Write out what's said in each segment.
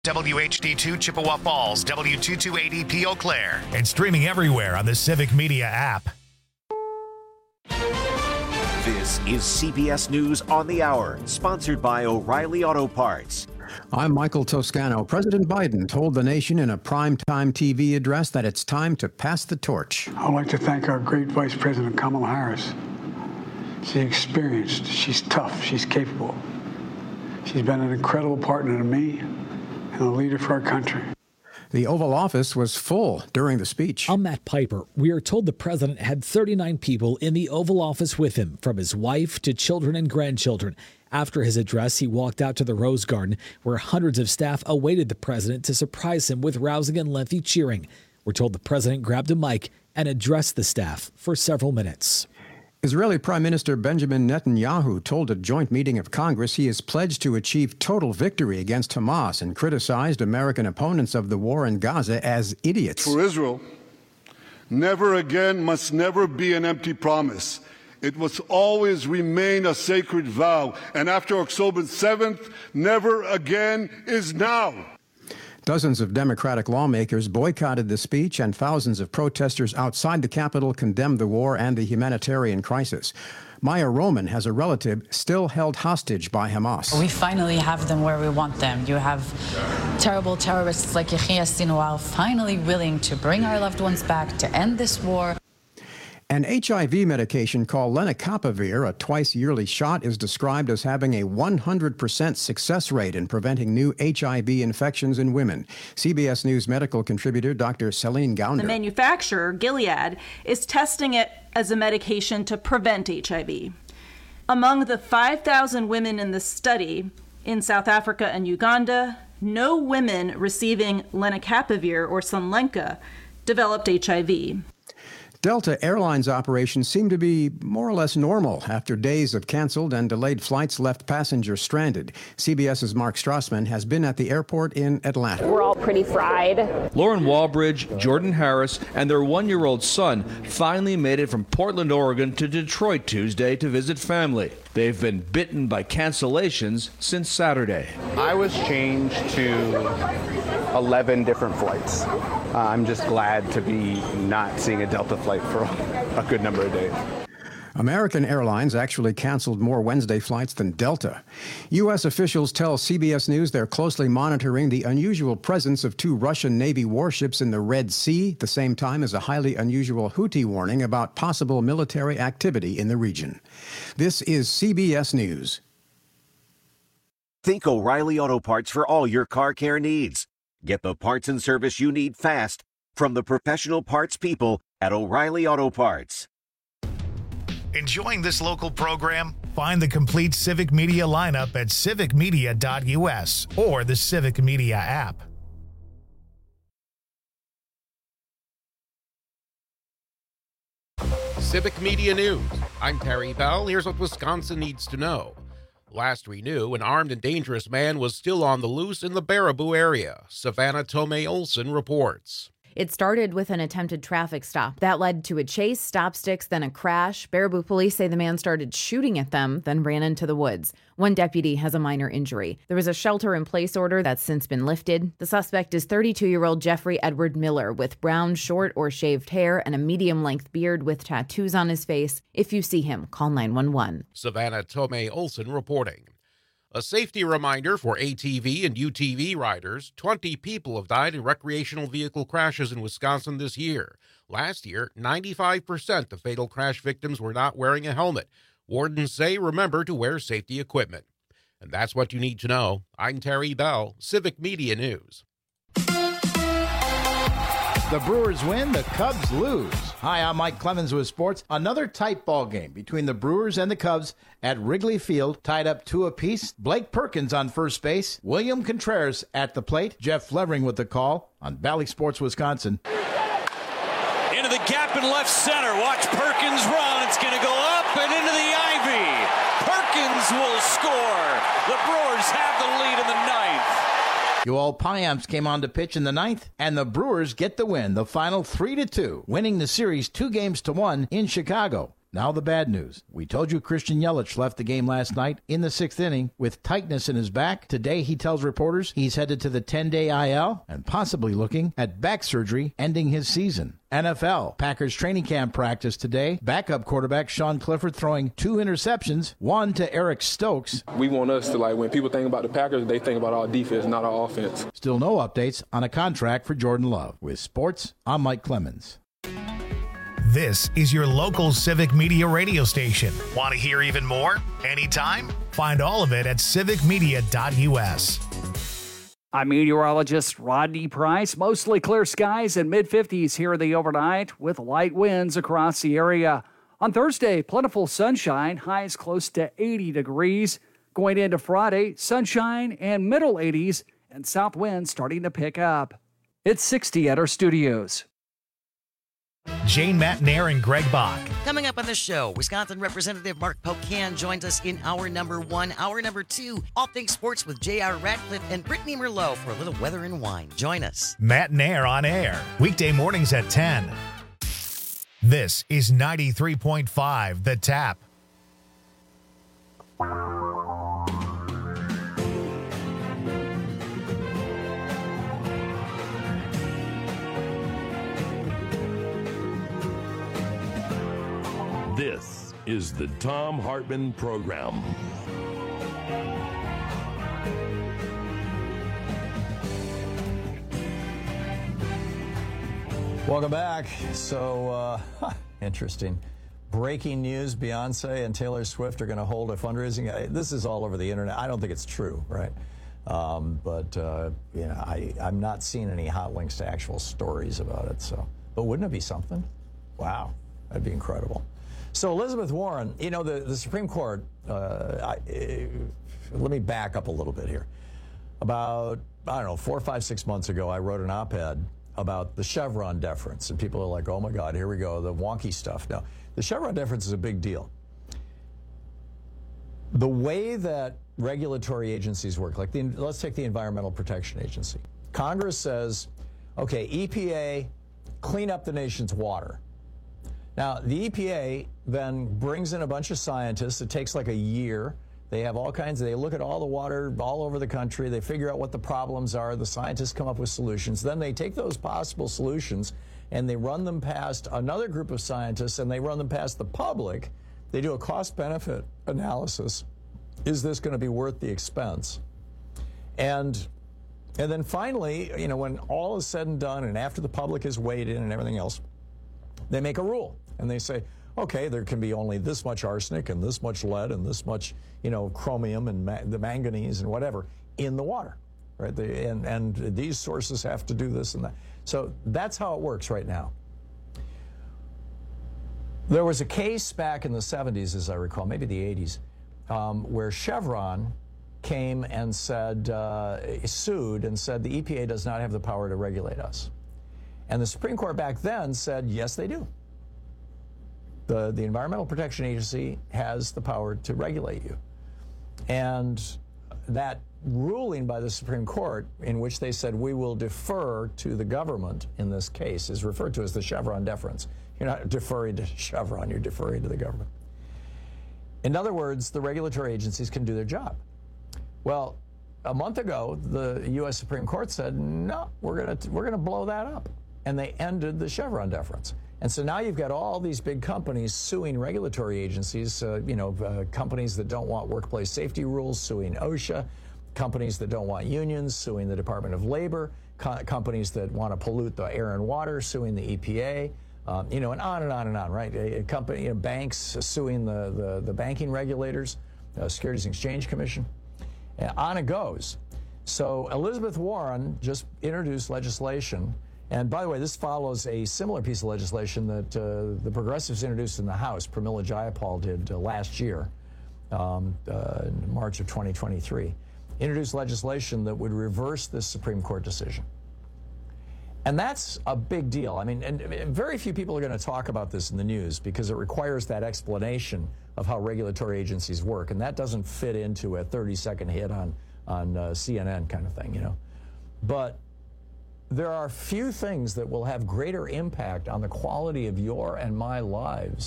WHD2 Chippewa Falls, W228EP Eau Claire, and streaming everywhere on the Civic Media app. This is CBS News on the Hour, sponsored by O'Reilly Auto Parts. I'm Michael Toscano. President Biden told the nation in a primetime TV address that it's time to pass the torch. I'd like to thank our great Vice President Kamala Harris. She's experienced, she's tough, she's capable. She's been an incredible partner to me and a leader for our country. The Oval Office was full during the speech. I'm Matt Piper. We are told the president had 39 people in the Oval Office with him, from his wife to children and grandchildren. After his address, he walked out to the Rose Garden, where hundreds of staff awaited the president to surprise him with rousing and lengthy cheering. We're told the president grabbed a mic and addressed the staff for several minutes. Israeli Prime Minister Benjamin Netanyahu told a joint meeting of Congress he is pledged to achieve total victory against Hamas and criticized American opponents of the war in Gaza as idiots. For Israel, never again must never be an empty promise. It must always remain a sacred vow. And after October 7th, never again is now. Dozens of Democratic lawmakers boycotted the speech, and thousands of protesters outside the Capitol condemned the war and the humanitarian crisis. Maya Roman has a relative still held hostage by Hamas. We finally have them where we want them. You have terrible terrorists like Yahya Sinwar finally willing to bring our loved ones back to end this war. An HIV medication called lenacapavir, a twice-yearly shot, is described as having a 100% success rate in preventing new HIV infections in women. CBS News medical contributor Dr. Celine Gounder. The manufacturer, Gilead, is testing it as a medication to prevent HIV. Among the 5,000 women in the study in South Africa and Uganda, no women receiving lenacapavir or Sunlenca developed HIV. Delta Airlines operations seem to be more or less normal after days of canceled and delayed flights left passengers stranded. CBS's Mark Strassman has been at the airport in Atlanta. We're all pretty fried. Lauren Walbridge, Jordan Harris, and their one-year-old son finally made it from Portland, Oregon to Detroit Tuesday to visit family. They've been bitten by cancellations since Saturday. I was changed to 11 different flights. I'm just glad to be not seeing a Delta flight for a good number of days. American Airlines actually canceled more Wednesday flights than Delta. U.S. officials tell CBS News they're closely monitoring the unusual presence of 2 Russian Navy warships in the Red Sea, the same time as a highly unusual Houthi warning about possible military activity in the region. This is CBS News. Think O'Reilly Auto Parts for all your car care needs. Get the parts and service you need fast from the professional parts people at O'Reilly Auto Parts. Enjoying this local program? Find the complete Civic Media lineup at civicmedia.us or the Civic Media app. Civic Media News. I'm Terry Bell. Here's what Wisconsin needs to know. Last we knew, an armed and dangerous man was still on the loose in the Baraboo area. Savannah Tomei Olson reports. It started with an attempted traffic stop. That led to a chase, stop sticks, then a crash. Baraboo police say the man started shooting at them, then ran into the woods. One deputy has a minor injury. There was a shelter-in-place order that's since been lifted. The suspect is 32-year-old Jeffrey Edward Miller with brown, short, or shaved hair and a medium-length beard with tattoos on his face. If you see him, call 911. Savannah Tomei Olson reporting. A safety reminder for ATV and UTV riders. 20 people have died in recreational vehicle crashes in Wisconsin this year. Last year, 95% of fatal crash victims were not wearing a helmet. Wardens say remember to wear safety equipment. And that's what you need to know. I'm Terry Bell, Civic Media News. The Brewers win, the Cubs lose. Hi, I'm Mike Clemens with sports. Another tight ball game between the Brewers and the Cubs at Wrigley Field, tied up 2 apiece. Blake Perkins on first base, William Contreras at the plate, Jeff Levering with the call on Valley Sports Wisconsin. Into the gap in left center. Watch Perkins run. It's going to go up and into the ivy. Perkins will score. The Brewers have the lead in the ninth. Yoel Payamps came on to pitch in the ninth, and the Brewers get the win, the final 3-2, winning the series 2-1 in Chicago. Now the bad news. We told you Christian Yelich left the game last night in the 6th inning with tightness in his back. Today he tells reporters he's headed to the 10-day IL and possibly looking at back surgery ending his season. NFL. Packers training camp practice today. Backup quarterback Sean Clifford throwing 2 interceptions, one to Eric Stokes. We want us to, when people think about the Packers, they think about our defense, not our offense. Still no updates on a contract for Jordan Love. With sports, I'm Mike Clemens. This is your local Civic Media radio station. Want to hear even more? Anytime? Find all of it at civicmedia.us. I'm meteorologist Rodney Price. Mostly clear skies and mid-50s here in the overnight with light winds across the area. On Thursday, plentiful sunshine, highs close to 80 degrees. Going into Friday, sunshine and middle 80s and south winds starting to pick up. It's 60 at our studios. Jane Matnair and Greg Bach. Coming up on the show, Wisconsin Representative Mark Pocan joins us in hour number 1. Hour number 2, all things sports with J.R. Ratcliffe and Brittany Merlot for a little weather and wine. Join us. Matnair on air, weekday mornings at 10. This is 93.5 The Tap. This is the Thom Hartmann Program. Welcome back. So, interesting. Breaking news, Beyonce and Taylor Swift are going to hold a fundraising. This is all over the internet. I don't think it's true, right? I'm not seeing any hot links to actual stories about it. So, but wouldn't it be something? Wow, that'd be incredible. So Elizabeth Warren, the Supreme Court, let me back up a little bit here. About, 4, 5, 6 months ago, I wrote an op-ed about the Chevron deference. And people are like, oh my God, here we go, the wonky stuff. Now, the Chevron deference is a big deal. The way that regulatory agencies work, let's take the Environmental Protection Agency. Congress says, okay, EPA, clean up the nation's water. Now, the EPA then brings in a bunch of scientists. It takes like a year. They have they look at all the water all over the country. They figure out what the problems are. The scientists come up with solutions. Then they take those possible solutions and they run them past another group of scientists and they run them past the public. They do a cost-benefit analysis. Is this going to be worth the expense? And then finally, when all is said and done and after the public has weighed in and everything else, they make a rule. And they say, okay, there can be only this much arsenic and this much lead and this much, chromium and the manganese and whatever in the water, right? And these sources have to do this and that. So that's how it works right now. There was a case back in the 70s, as I recall, maybe the 80s, where Chevron came and sued and said the EPA does not have the power to regulate us. And the Supreme Court back then said, yes, they do. The Environmental Protection Agency has the power to regulate you. And that ruling by the Supreme Court, in which they said we will defer to the government in this case, is referred to as the Chevron deference. You're not deferring to Chevron, you're deferring to the government. In other words, the regulatory agencies can do their job. Well, a month ago, the U.S. Supreme Court said, no, we're gonna blow that up. And they ended the Chevron deference. And so now you've got all these big companies suing regulatory agencies, companies that don't want workplace safety rules suing OSHA, companies that don't want unions suing the Department of Labor, companies that want to pollute the air and water suing the EPA, and on and on and on, right? Banks suing the banking regulators, Securities and Exchange Commission, and on it goes. So Elizabeth Warren just introduced legislation. And by the way, this follows a similar piece of legislation that the progressives introduced in the House, Pramila Jayapal did last year, in March of 2023. Introduced legislation that would reverse this Supreme Court decision. And that's a big deal. I mean, and very few people are going to talk about this in the news because it requires that explanation of how regulatory agencies work. And that doesn't fit into a 30-second hit on CNN kind of thing, But there are few things that will have greater impact on the quality of your and my lives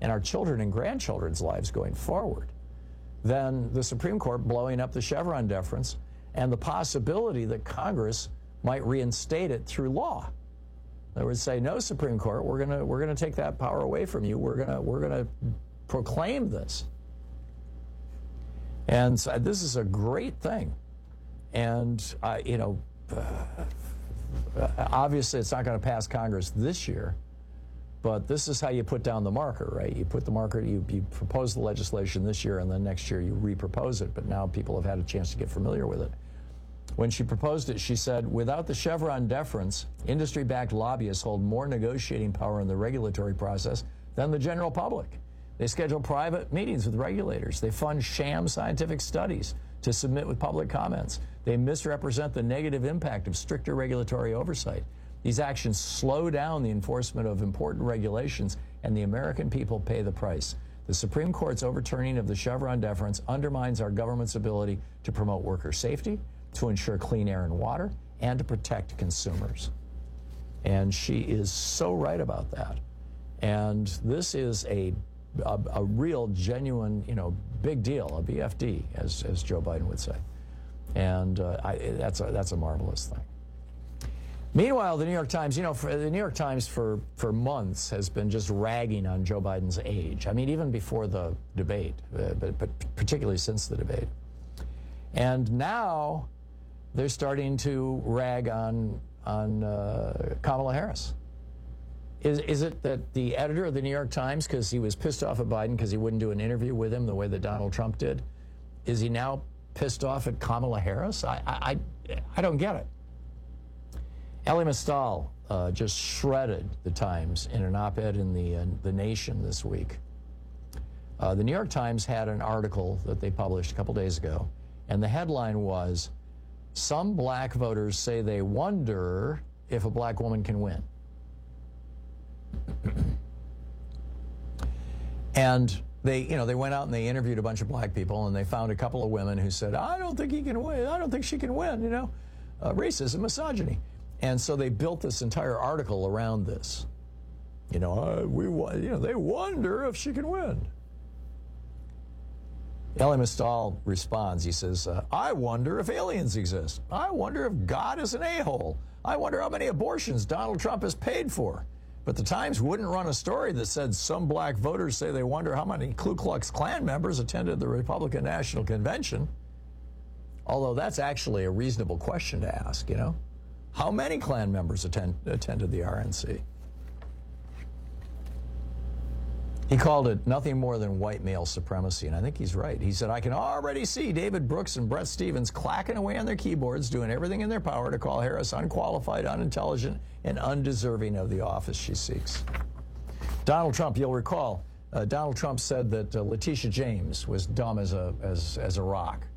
and our children and grandchildren's lives going forward than the Supreme Court blowing up the Chevron deference and the possibility that Congress might reinstate it through law. They would say, no, Supreme Court, we're gonna take that power away from you. We're gonna proclaim this. And so this is a great thing. And obviously it's not going to pass Congress this year, but this is how you put down the marker, right? You put the marker, you propose the legislation this year, and then next year you repropose it. But now people have had a chance to get familiar with it. When she proposed it, she said, without the Chevron deference, industry-backed lobbyists hold more negotiating power in the regulatory process than the general public. They schedule private meetings with regulators. They fund sham scientific studies to submit with public comments. They misrepresent the negative impact of stricter regulatory oversight. These actions slow down the enforcement of important regulations, and the American people pay the price. The Supreme Court's overturning of the Chevron deference undermines our government's ability to promote worker safety, to ensure clean air and water, and to protect consumers. And she is so right about that. And this is a real, genuine, big deal, a BFD, as Joe Biden would say. And that's a marvelous thing. Meanwhile, the New York Times, the New York Times for months has been just ragging on Joe Biden's age. I mean, even before the debate, but particularly since the debate. And now they're starting to rag on Kamala Harris. Is it that the editor of the New York Times, because he was pissed off at Biden because he wouldn't do an interview with him the way that Donald Trump did, is he now pissed off at Kamala Harris? I don't get it. Elie Mystal just shredded the Times in an op-ed in the Nation this week. The New York Times had an article that they published a couple days ago, and the headline was, "Some black voters say they wonder if a black woman can win." And they went out and they interviewed a bunch of black people, and they found a couple of women who said, "I don't think he can win. I don't think she can win." Racism, misogyny. And so they built this entire article around this. They wonder if she can win. Elie Mystal responds. He says, "I wonder if aliens exist. I wonder if God is an a-hole. I wonder how many abortions Donald Trump has paid for." But the Times wouldn't run a story that said some black voters say they wonder how many Ku Klux Klan members attended the Republican National Convention. Although that's actually a reasonable question to ask, How many Klan members attended the RNC? He called it nothing more than white male supremacy, and I think he's right. He said, "I can already see David Brooks and Brett Stevens clacking away on their keyboards, doing everything in their power to call Harris unqualified, unintelligent, and undeserving of the office she seeks." Donald Trump, you'll recall, Donald Trump said that Letitia James was dumb as a rock.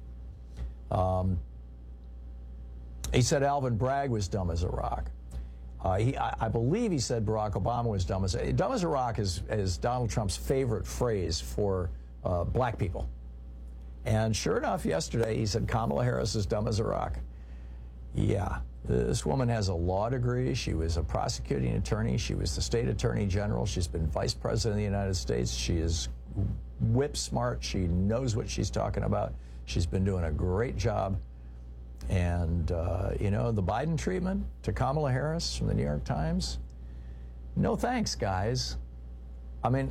He said Alvin Bragg was dumb as a rock. I believe he said Barack Obama was dumb as a rock is Donald Trump's favorite phrase for black people. And sure enough, yesterday he said Kamala Harris is dumb as a rock. Yeah, this woman has a law degree. She was a prosecuting attorney. She was the state attorney general. She's been vice president of the United States. She is whip smart. She knows what she's talking about. She's been doing a great job. And, the Biden treatment to Kamala Harris from the New York Times, no thanks, guys. I mean,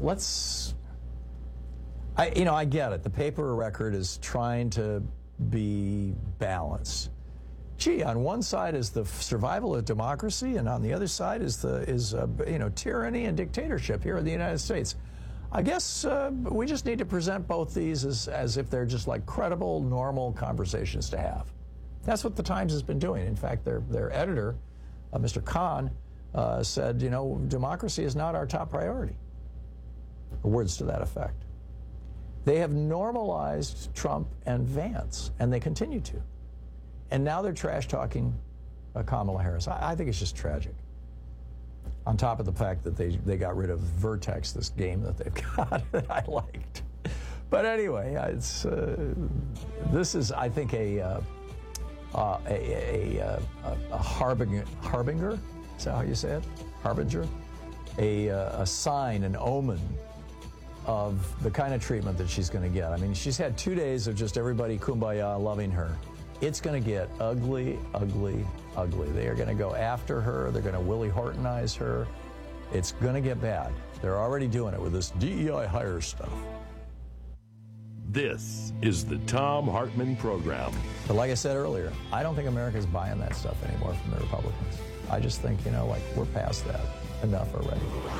I get it. The paper record is trying to be balanced. Gee, on one side is the survival of democracy, and on the other side is tyranny and dictatorship here in the United States. I guess we just need to present both these as if they're just like credible, normal conversations to have. That's what the Times has been doing. In fact, their editor, Mr. Khan, said, democracy is not our top priority. Words to that effect. They have normalized Trump and Vance, and they continue to. And now they're trash-talking Kamala Harris. I think it's just tragic. On top of the fact that they got rid of Vertex, this game that they've got that I liked. But anyway, this is, I think, a harbinger. Is that how you say it? Harbinger? A sign, an omen of the kind of treatment that she's going to get. I mean, she's had 2 days of just everybody kumbaya loving her. It's going to get ugly, ugly, ugly. They are going to go after her. They're going to Willie Hortonize her. It's going to get bad. They're already doing it with this DEI hire stuff. This is the Thom Hartmann Program. But like I said earlier, I don't think America's buying that stuff anymore from the Republicans. I just think, we're past that. Enough already.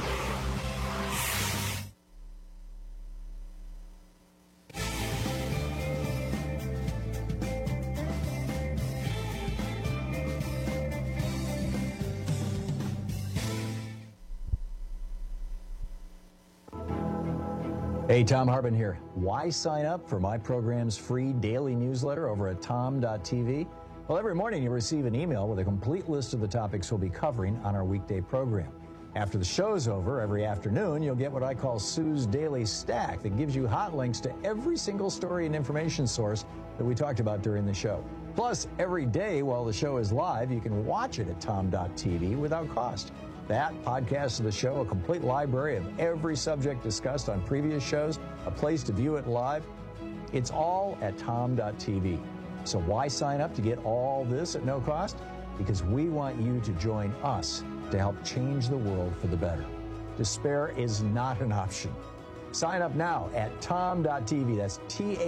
Hey, Thom Hartmann here. Why sign up for my program's free daily newsletter over at tom.tv? Well, every morning you receive an email with a complete list of the topics we'll be covering on our weekday program. After the show's over, every afternoon, you'll get what I call Sue's Daily Stack that gives you hot links to every single story and information source that we talked about during the show. Plus, every day while the show is live, you can watch it at tom.tv without cost. That, podcast of the show, a complete library of every subject discussed on previous shows, a place to view it live. It's all at tom.tv. So why sign up to get all this at no cost? Because we want you to join us to help change the world for the better. Despair is not an option. Sign up now at tom.tv. That's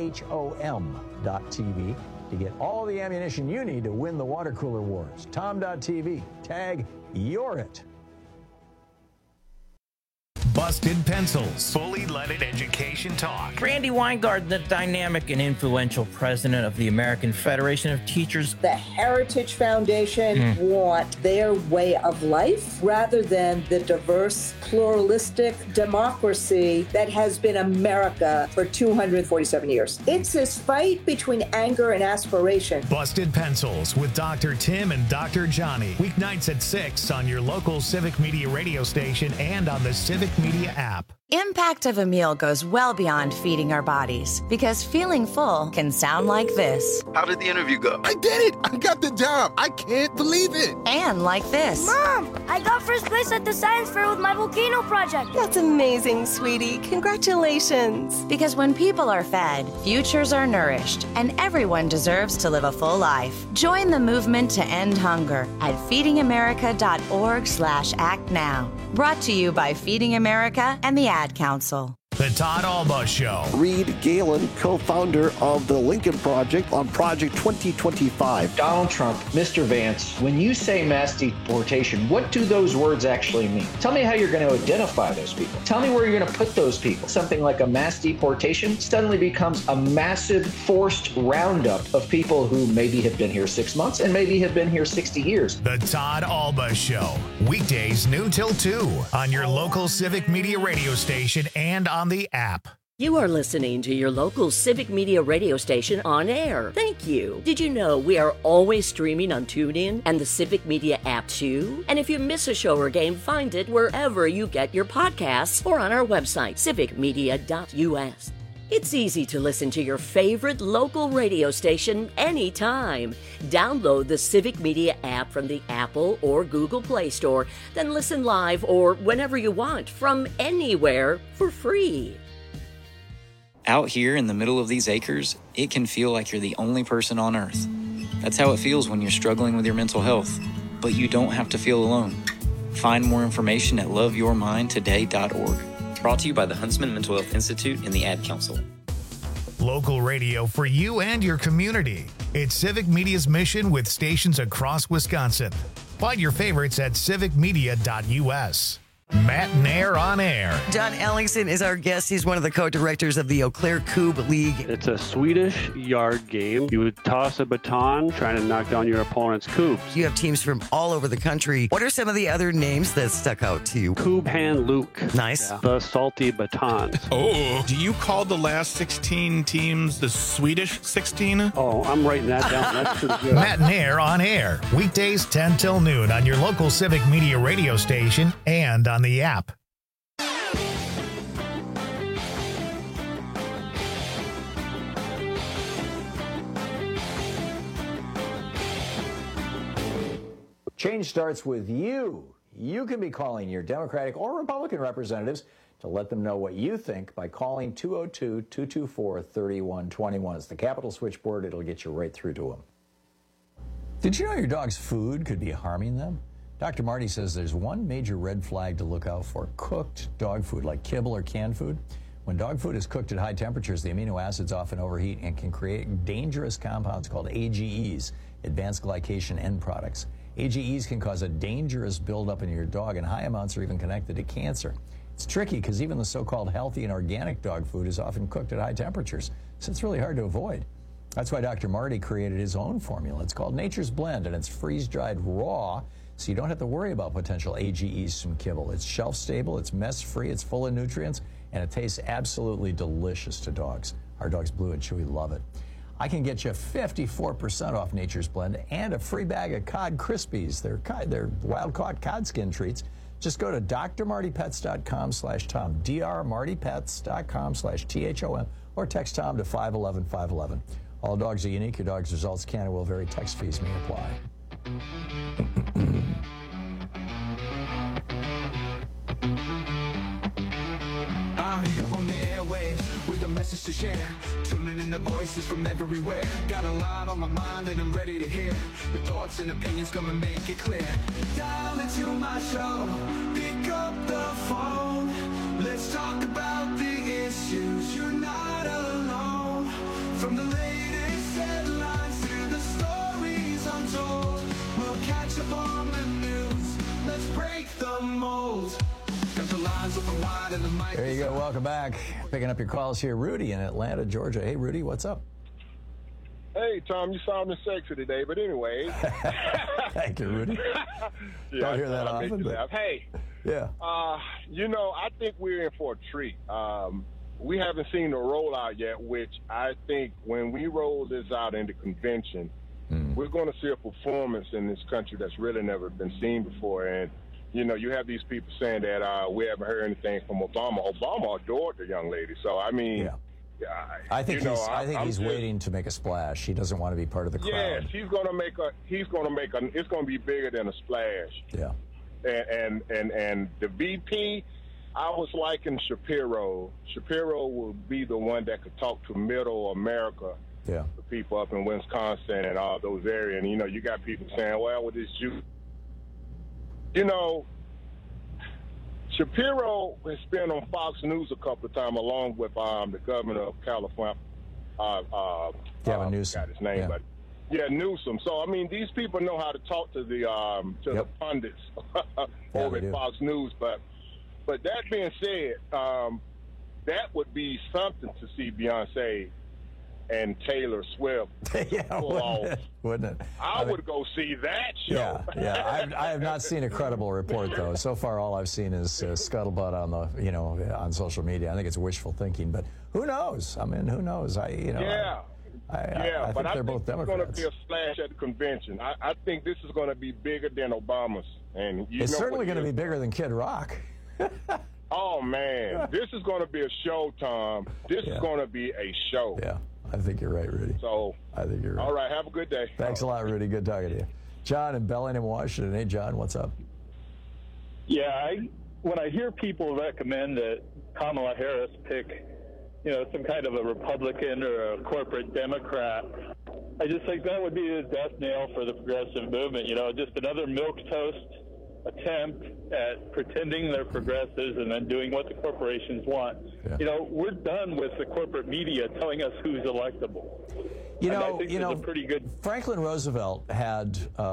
THOM.tv to get all the ammunition you need to win the water cooler wars. Tom.tv. Tag You're It. Busted Pencils, fully leaded education talk. Randy Weingarten, the dynamic and influential president of the American Federation of Teachers. The Heritage Foundation want their way of life rather than the diverse, pluralistic democracy that has been America for 247 years. It's this fight between anger and aspiration. Busted Pencils with Dr. Tim and Dr. Johnny. Weeknights at 6 on your local Civic Media radio station and on the Civic Media app. Impact of a meal goes well beyond feeding our bodies, because feeling full can sound like this. How did the interview go? I did it! I got the job! I can't believe it! And like this. Mom, I got first place at the science fair with my volcano project. That's amazing, sweetie. Congratulations. Because when people are fed, futures are nourished, and everyone deserves to live a full life. Join the movement to end hunger at feedingamerica.org/act now. Brought to you by Feeding America and the Ad Council. The Todd Alba Show. Reed Galen, co-founder of the Lincoln Project on Project 2025. Donald Trump, Mr. Vance, when you say mass deportation, what do those words actually mean? Tell me how you're going to identify those people. Tell me where you're going to put those people. Something like a mass deportation suddenly becomes a massive forced roundup of people who maybe have been here 6 months and maybe have been here 60 years. The Todd Alba Show. Weekdays noon till 2 on your local Civic Media radio station and on the app. You are listening to your local Civic Media radio station on air. Thank you. Did you know we are always streaming on TuneIn and the Civic Media app too? And if you miss a show or game, find it wherever you get your podcasts or on our website, civicmedia.us. It's easy to listen to your favorite local radio station anytime. Download the Civic Media app from the Apple or Google Play Store, then listen live or whenever you want from anywhere for free. Out here in the middle of these acres, it can feel like you're the only person on Earth. That's how it feels when you're struggling with your mental health. But you don't have to feel alone. Find more information at loveyourmindtoday.org. Brought to you by the Huntsman Mental Health Institute and the Ad Council. Local radio for you and your community. It's Civic Media's mission with stations across Wisconsin. Find your favorites at civicmedia.us. Matt Nair on air. John Ellingson is our guest. He's one of the co-directors of the Eau Claire Cube League. It's a Swedish yard game. You would toss a baton trying to knock down your opponent's cubes. You have teams from all over the country. What are some of the other names that stuck out to you? Cube Hand Luke. Nice. Yeah. The Salty Batons. Oh, do you call the last 16 teams the Swedish 16? Oh, I'm writing that down. That's pretty good. Matt Nair on air. Weekdays 10 till noon on your local Civic Media radio station and on the app. Change starts with you. You can be calling your Democratic or Republican representatives to let them know what you think by calling 202-224-3121. It's the Capital Switchboard. It'll get you right through to them. Did you know your dog's food could be harming them? Dr. Marty says there's one major red flag to look out for: cooked dog food, like kibble or canned food. When dog food is cooked at high temperatures, the amino acids often overheat and can create dangerous compounds called AGEs, advanced glycation end products. AGEs can cause a dangerous buildup in your dog, and high amounts are even connected to cancer. It's tricky because even the so-called healthy and organic dog food is often cooked at high temperatures, so it's really hard to avoid. That's why Dr. Marty created his own formula. It's called Nature's Blend, and it's freeze-dried raw, so you don't have to worry about potential AGEs from kibble. It's shelf-stable, it's mess-free, it's full of nutrients, and it tastes absolutely delicious to dogs. Our dogs, Blue and Chewy, love it. I can get you 54% off Nature's Blend and a free bag of Cod Krispies. They're wild-caught cod skin treats. Just go to drmartypets.com/Tom, drmartypets.com/THOM, or text Tom to 511-511. All dogs are unique. Your dog's results can and will vary. Text fees may apply. I'm here on the airwaves with a message to share. Tuning in the voices from everywhere. Got a lot on my mind and I'm ready to hear the thoughts and opinions. Come and make it clear. Dial into my show. Pick up the phone. Let's talk about the issues. You're not alone. From the latest headlines to the stories untold. We'll catch up on the news. Let's break the mold. There you go. Welcome back. Picking up your calls here. Rudy in Atlanta, Georgia. Hey, Rudy, what's up? Hey, Tom, you sounding sexy today, but anyway. Thank you, Rudy. Yeah, don't hear that often. But... Hey, yeah. I think we're in for a treat. We haven't seen the rollout yet, which I think when we roll this out in the convention, we're going to see a performance in this country that's really never been seen before. And you have these people saying that we haven't heard anything from Obama. Obama adored the young lady. So, I mean, I think he's waiting to make a splash. He doesn't want to be part of the crowd. Yes, it's going to be bigger than a splash. Yeah. And the VP, I was liking Shapiro. Shapiro will be the one that could talk to middle America. Yeah. The people up in Wisconsin and all those areas. And, you got people saying, well, with this Jew. Shapiro has been on Fox News a couple of times, along with the governor of California. Gavin Newsom. Got his name, but Newsom. So I mean, these people know how to talk to the the pundits over at Fox News. But that being said, that would be something to see Beyonce and Taylor Swift pull off. Wouldn't it? I would go see that show. Yeah. I have not seen a credible report though. So far, all I've seen is scuttlebutt on the on social media. I think it's wishful thinking, but who knows? I mean, who knows? I think they're both Democrats. It's going to be a splash at the convention. I think this is going to be bigger than Obama's, and it's certainly going to be bigger than Kid Rock. Oh man, this is going to be a show, Tom. This is going to be a show. Yeah. I think you're right, Rudy. So I think you're right. All right, have a good day. Thanks a lot, Rudy. Good talking to you. John in Bellingham, Washington. Hey, John, what's up? Yeah, when I hear people recommend that Kamala Harris pick, some kind of a Republican or a corporate Democrat, I just think that would be the death nail for the progressive movement. Just another milquetoast attempt at pretending they're progressives and then doing what the corporations want. Yeah. We're done with the corporate media telling us who's electable. I think a pretty good. Franklin Roosevelt had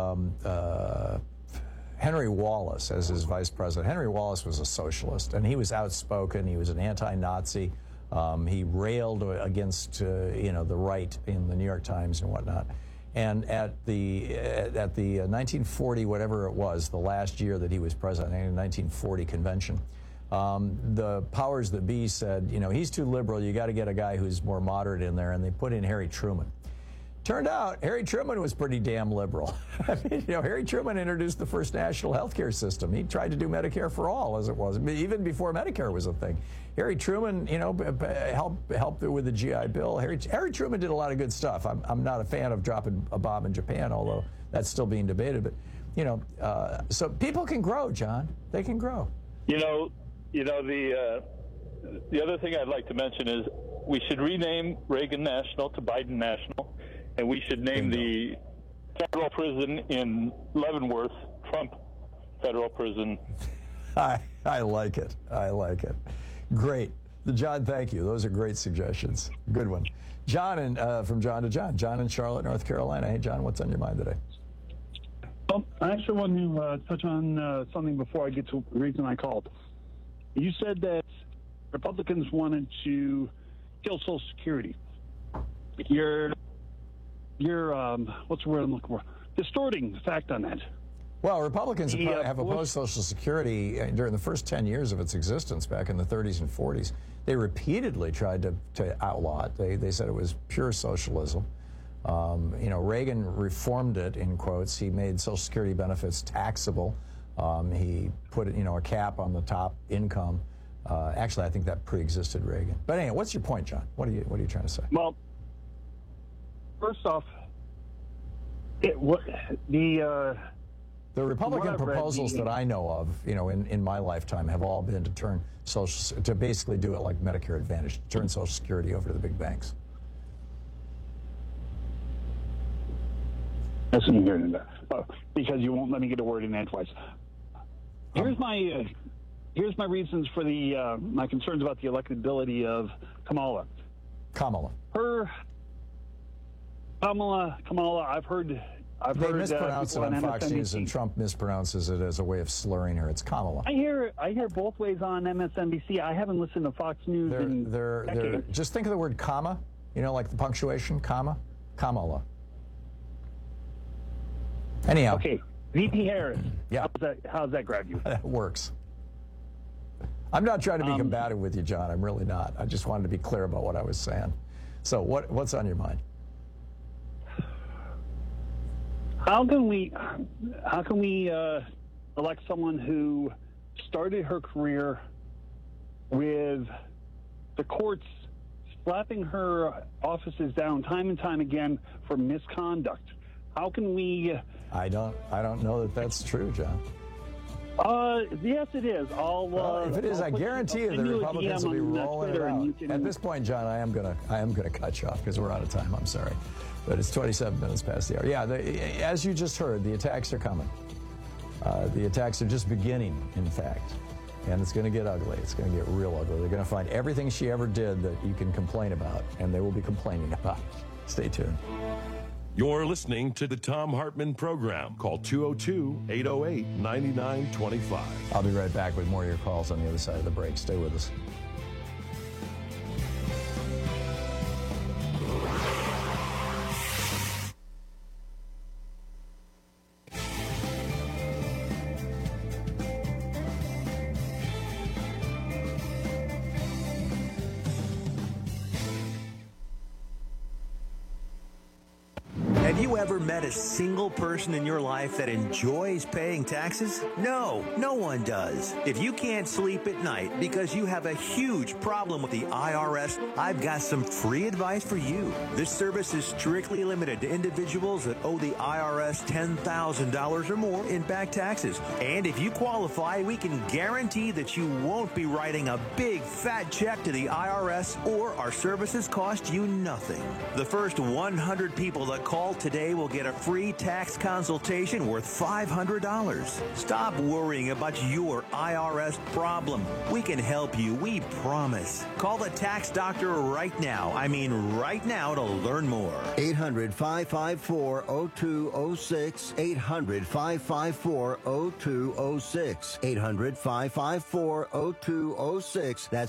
Henry Wallace as his vice president. Henry Wallace was a socialist, and he was outspoken. He was an anti-Nazi. He railed against the right in the New York Times and whatnot. And at the 1940, whatever it was, the last year that he was president, in the 1940 convention, the powers that be said, he's too liberal. You got to get a guy who's more moderate in there, and they put in Harry Truman. Turned out Harry Truman was pretty damn liberal. I mean, Harry Truman introduced the first national health care system. He tried to do Medicare for all, as it was, even before Medicare was a thing. Harry Truman, helped with the GI Bill. Harry Truman did a lot of good stuff. I'm not a fan of dropping a bomb in Japan, although that's still being debated. But so people can grow, John. They can grow. The the other thing I'd like to mention is we should rename Reagan National to Biden National, and we should name the federal prison in Leavenworth Trump Federal Prison. I like it. I like it. Great. John, thank you. Those are great suggestions. Good one. John, and from John to John. John in Charlotte, North Carolina. Hey, John, what's on your mind today? I actually want to touch on something before I get to the reason I called. You said that Republicans wanted to kill Social Security. You're what's the word I'm looking for? Distorting the fact on that. Well, Republicans have opposed Social Security during the first 10 years of its existence back in the 30s and 40s. They repeatedly tried to outlaw it. They said it was pure socialism. Reagan reformed it, in quotes. He made Social Security benefits taxable. He put, a cap on the top income. Actually, I think that pre-existed Reagan. But anyway, what's your point, John? What are you trying to say? Well, first off, the Republican proposals that I know of, in my lifetime, have all been to basically do it like Medicare Advantage, to turn Social Security over to the big banks. That's what I'm hearing that. Because you won't let me get a word in edgewise. Here's my reasons for my concerns about the electability of Kamala. Kamala. I've heard. They mispronounce it on Fox News, and Trump mispronounces it as a way of slurring her. It's Kamala. I hear both ways on MSNBC. I haven't listened to Fox News in decades. Just think of the word comma, like the punctuation, comma, Kamala. Anyhow. Okay, VP Harris. Yeah. How's that grab you? That works. I'm not trying to be combative with you, John. I'm really not. I just wanted to be clear about what I was saying. So what's on your mind? How can we elect someone who started her career with the courts slapping her offices down time and time again for misconduct? How can we? I don't know that that's true, John. Yes, it is. If it is, I guarantee you the Republicans will be rolling it out. At this point, John, I am gonna cut you off because we're out of time. I'm sorry, but it's 27 minutes past the hour. Yeah, as you just heard, the attacks are coming. The attacks are just beginning, in fact, and it's going to get ugly. It's going to get real ugly. They're going to find everything she ever did that you can complain about, and they will be complaining about. Stay tuned. You're listening to the Thom Hartmann Program. Call 202-808-9925. I'll be right back with more of your calls on the other side of the break. Stay with us. Have you ever met a single person in your life that enjoys paying taxes? No one does. If you can't sleep at night because you have a huge problem with the IRS, I've got some free advice for you. This service is strictly limited to individuals that owe the IRS $10,000 or more in back taxes. And if you qualify, we can guarantee that you won't be writing a big fat check to the IRS, or our services cost you nothing. The first 100 people that call today will get a free tax consultation worth $500. Stop worrying about your IRS problem. We can help you, we promise. Call the tax doctor right now. I mean right now, to learn more. 800-554-0206. 800-554-0206. 800-554-0206. That's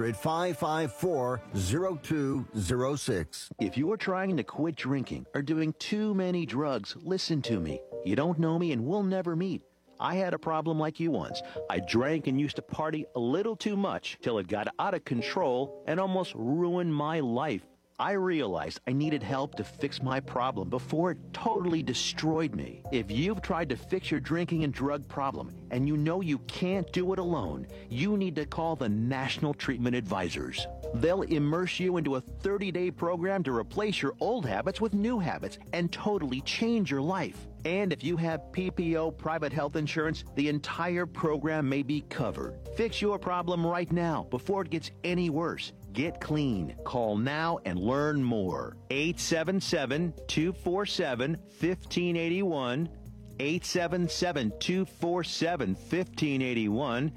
800-554-0206. If you're trying to quit drinking or doing too many drugs, listen to me. You don't know me and we'll never meet. I had a problem like you once. I drank and used to party a little too much till it got out of control and almost ruined my life. I realized I needed help to fix my problem before it totally destroyed me. If you've tried to fix your drinking and drug problem and you know you can't do it alone, you need to call the National Treatment Advisors. They'll immerse you into a 30-day program to replace your old habits with new habits and totally change your life. And if you have PPO private health insurance, the entire program may be covered. Fix your problem right now before it gets any worse. Get clean. Call now and learn more. 877-247-1581. 877-247-1581.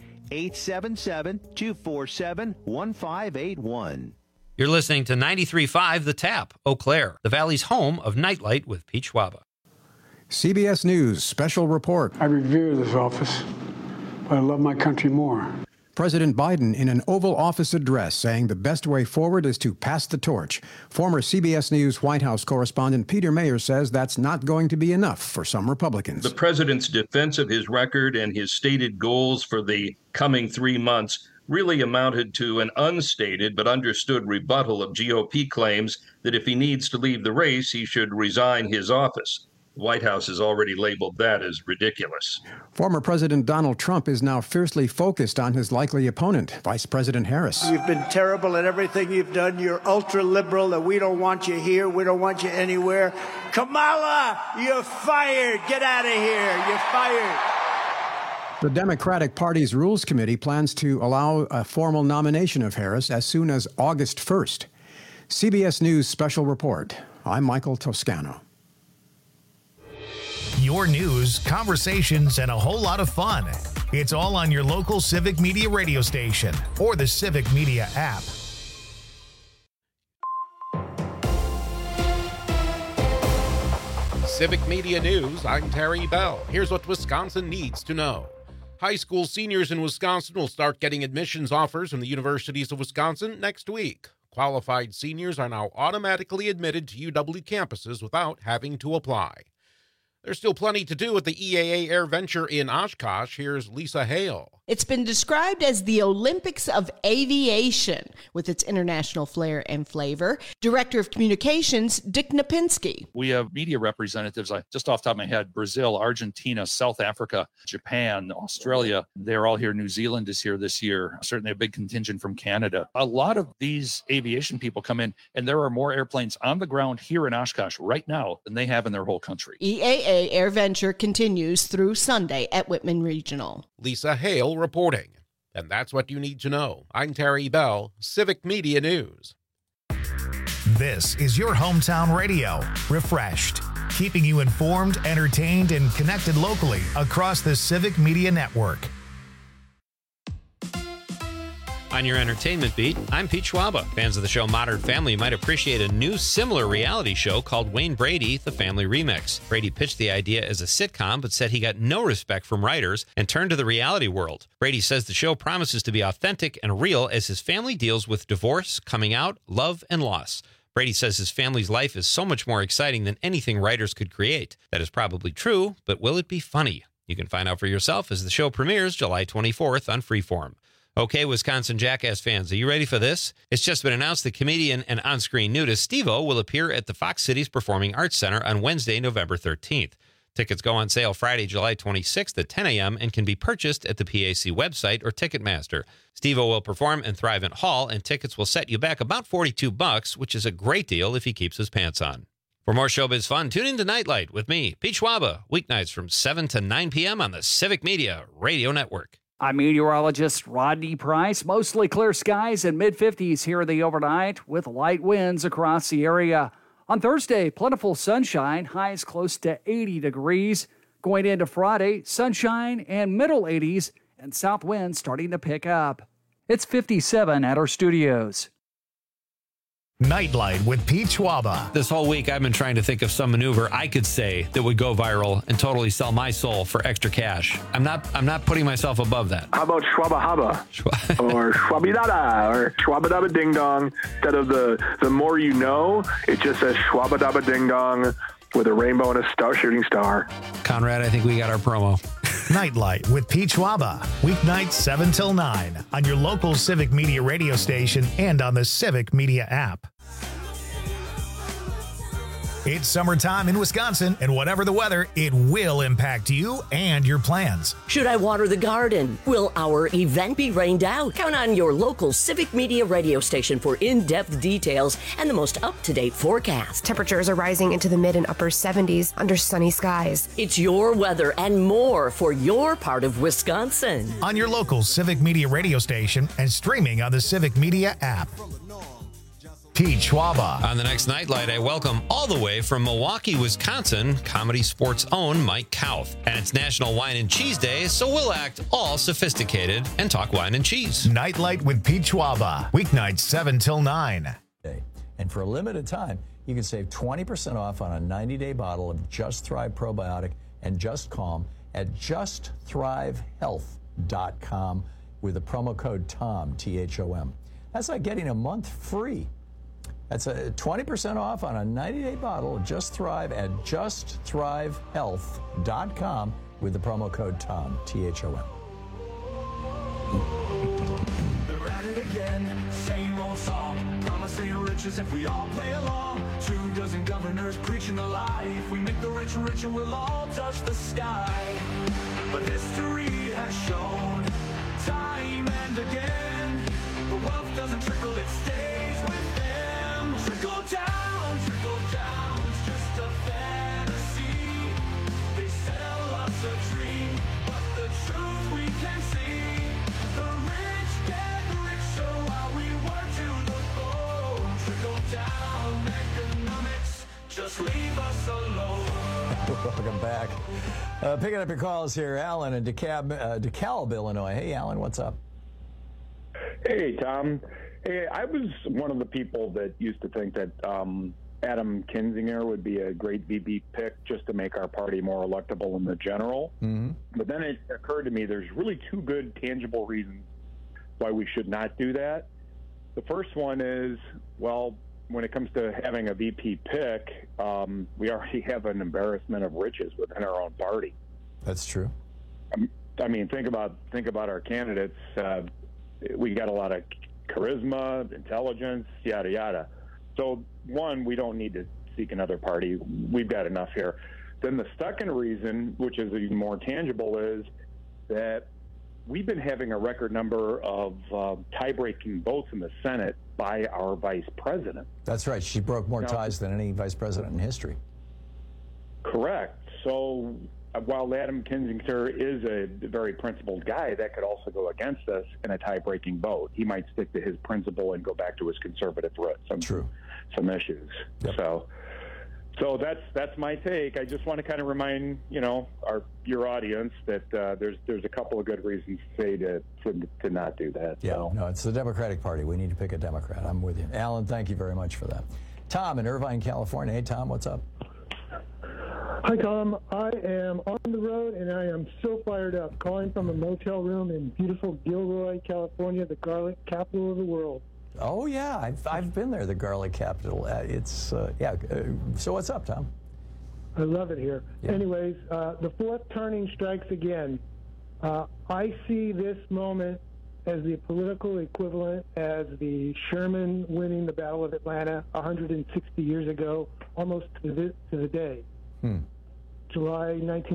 877-247-1581. You're listening to 93.5 The Tap, Eau Claire, the Valley's home of Nightlight with Pete Schwaba. CBS News special report. I revere this office, but I love my country more. President Biden in an Oval Office address saying the best way forward is to pass the torch. Former CBS News White House correspondent Peter Mayer says that's not going to be enough for some Republicans. The president's defense of his record and his stated goals for the coming 3 months really amounted to an unstated but understood rebuttal of GOP claims that if he needs to leave the race, he should resign his office. The White House has already labeled that as ridiculous. Former President Donald Trump is now fiercely focused on his likely opponent, Vice President Harris. You've been terrible at everything you've done. You're ultra-liberal, and we don't want you here. We don't want you anywhere. Kamala, you're fired. Get out of here. You're fired. The Democratic Party's Rules Committee plans to allow a formal nomination of Harris as soon as August 1st. CBS News Special Report. I'm Michael Toscano. Your news, conversations, and a whole lot of fun. It's all on your local Civic Media radio station or the Civic Media app. Civic Media News, I'm Terry Bell. Here's what Wisconsin needs to know. High school seniors in Wisconsin will start getting admissions offers from the universities of Wisconsin next week. Qualified seniors are now automatically admitted to UW campuses without having to apply. There's still plenty to do at the EAA Air Venture in Oshkosh. Here's Lisa Hale. It's been described as the Olympics of aviation with its international flair and flavor. Director of Communications, Dick Napinski. We have media representatives, just off the top of my head, Brazil, Argentina, South Africa, Japan, Australia. They're all here. New Zealand is here this year. Certainly a big contingent from Canada. A lot of these aviation people come in, and there are more airplanes on the ground here in Oshkosh right now than they have in their whole country. EAA Air Venture continues through Sunday at Whitman Regional. Lisa Hale reporting. And that's what you need to know. I'm Terry Bell, Civic Media News. This is your hometown radio, refreshed, keeping you informed, entertained, and connected locally across the Civic Media Network. On your entertainment beat, I'm Pete Schwaba. Fans of the show Modern Family might appreciate a new similar reality show called Wayne Brady, The Family Remix. Brady pitched the idea as a sitcom, but said he got no respect from writers and turned to the reality world. Brady says the show promises to be authentic and real as his family deals with divorce, coming out, love, and loss. Brady says his family's life is so much more exciting than anything writers could create. That is probably true, but will it be funny? You can find out for yourself as the show premieres July 24th on Freeform. Okay, Wisconsin Jackass fans, are you ready for this? It's just been announced that comedian and on-screen nudist Steve-O will appear at the Fox Cities Performing Arts Center on Wednesday, November 13th. Tickets go on sale Friday, July 26th at 10 a.m. and can be purchased at the PAC website or Ticketmaster. Steve-O will perform in Thrivent Hall, and tickets will set you back about $42, which is a great deal if he keeps his pants on. For more showbiz fun, tune in to Nightlight with me, Pete Schwaba, weeknights from 7 to 9 p.m. on the Civic Media Radio Network. I'm meteorologist Rodney Price. Mostly clear skies and mid-50s here in the overnight with light winds across the area. On Thursday, plentiful sunshine, highs close to 80 degrees. Going into Friday, sunshine and middle 80s and south winds starting to pick up. It's 57 at our studios. Nightlight with Pete Schwaba. This whole week, I've been trying to think of some maneuver I could say that would go viral and totally sell my soul for extra cash. I'm not putting myself above that. How about Schwaba Haba? Or Schwabidada? Or Schwabadaba Ding Dong? Instead of the more you know, it just says Schwabadaba Ding Dong with a rainbow and a shooting star. Conrad, I think we got our promo. Nightlight with Pete Schwaba. Weeknights 7 till 9 on your local Civic Media radio station and on the Civic Media app. It's summertime in Wisconsin, and whatever the weather, it will impact you and your plans. Should I water the garden? Will our event be rained out? Count on your local Civic Media radio station for in-depth details and the most up-to-date forecast. Temperatures are rising into the mid and upper 70s under sunny skies. It's your weather and more for your part of Wisconsin. On your local Civic Media radio station and streaming on the Civic Media app. Pete Schwaba. On the next Nightlight, I welcome all the way from Milwaukee, Wisconsin, Comedy Sports' own Mike Kauth. And it's National Wine and Cheese Day, so we'll act all sophisticated and talk wine and cheese. Nightlight with Pete Schwaba. Weeknights 7 till 9. And for a limited time, you can save 20% off on a 90-day bottle of Just Thrive Probiotic and Just Calm at justthrivehealth.com with the promo code TOM, T-H-O-M. That's like getting a month free. That's a 20% off on a 90-day bottle of Just Thrive at justthrivehealth.com with the promo code TOM, T-H-O-M. They're at it again, same old song. Promising riches if we all play along. 24 governors preaching the lie. If we make the rich richer, we'll all touch the sky. But history has shown time and again, the wealth doesn't trickle, it stays with them. Trickle down, it's just a fantasy. They sell us a dream, but the truth we can see. The rich get richer while we work to the poor. Trickle down economics, just leave us alone. Welcome back. Picking up your calls here, Alan in DeKalb, Illinois. Hey, Alan, what's up? Hey, Tom. Hey, I was one of the people that used to think that Adam Kinzinger would be a great VP pick just to make our party more electable in the general. Mm-hmm. But then it occurred to me there's really two good, tangible reasons why we should not do that. The first one is, well, when it comes to having a VP pick, we already have an embarrassment of riches within our own party. That's true. I mean, think about our candidates. We got a lot of charisma, intelligence, yada, yada. So, one, we don't need to seek another party. We've got enough here. Then the second reason, which is even more tangible, is that we've been having a record number of tie-breaking votes in the Senate by our vice president. That's right. She broke more ties than any vice president in history. Correct. So while Adam Kinzinger is a very principled guy, that could also go against us in a tie-breaking vote. He might stick to his principle and go back to his conservative roots on some issues. Yep. So that's my take. I just want to kind of remind your audience that there's a couple of good reasons to say to not do that. Yeah, so. no, it's the Democratic Party. We need to pick a Democrat. I'm with you, Alan. Thank you very much for that. Tom in Irvine, California. Hey, Tom, what's up? Hi, Tom. I am on the road, and I am so fired up. Calling from a motel room in beautiful Gilroy, California, the garlic capital of the world. Oh, yeah. I've been there, the garlic capital. So what's up, Tom? I love it here. Yeah. Anyways, the fourth turning strikes again. I see this moment as the political equivalent as the Sherman winning the Battle of Atlanta 160 years ago, almost to the day. July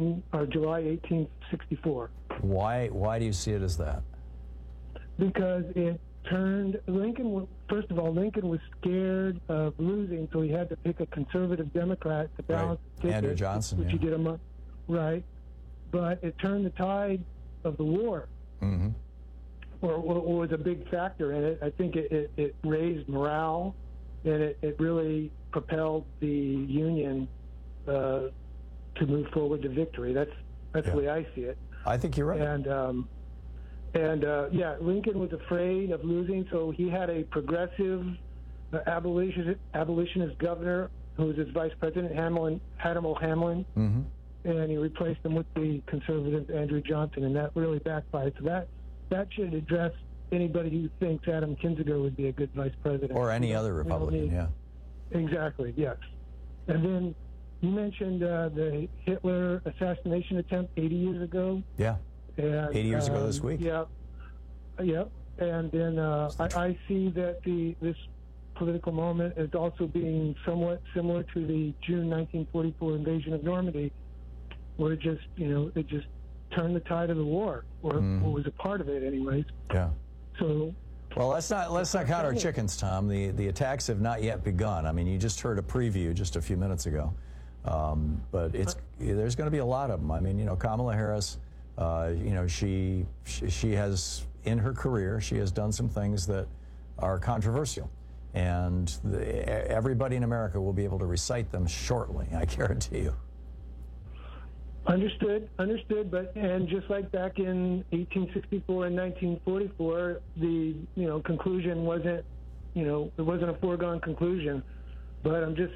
1864. Why do you see it as that? Because it turned Lincoln. First of all, Lincoln was scared of losing, so he had to pick a conservative Democrat to balance the ticket, Andrew Johnson, which he did right. But it turned the tide of the war, or was a big factor in it. I think it raised morale, and it really propelled the Union to move forward to victory. That's the way I see it. I think you're right. And Lincoln was afraid of losing, so he had a progressive abolitionist governor who was his vice president, Hannibal Hamlin, and he replaced him with the conservative Andrew Johnson, and that really backfired. So that should address anybody who thinks Adam Kinzinger would be a good vice president. Or any other Republican, Exactly, yes. And then you mentioned the Hitler assassination attempt 80 years ago. Yeah. And, 80 years ago this week. Yeah. And then I see that this political moment as also being somewhat similar to the June 1944 invasion of Normandy, where it just turned the tide of the war, or was a part of it anyways. Yeah. So. Well, let's not count our chickens, Tom. The attacks have not yet begun. I mean, you just heard a preview just a few minutes ago, but there's going to be a lot of them. I mean, Kamala Harris, she has, in her career, she has done some things that are controversial, and everybody in America will be able to recite them shortly, I guarantee you. Understood, but just like back in 1864 and 1944, the conclusion wasn't, it wasn't a foregone conclusion, but it's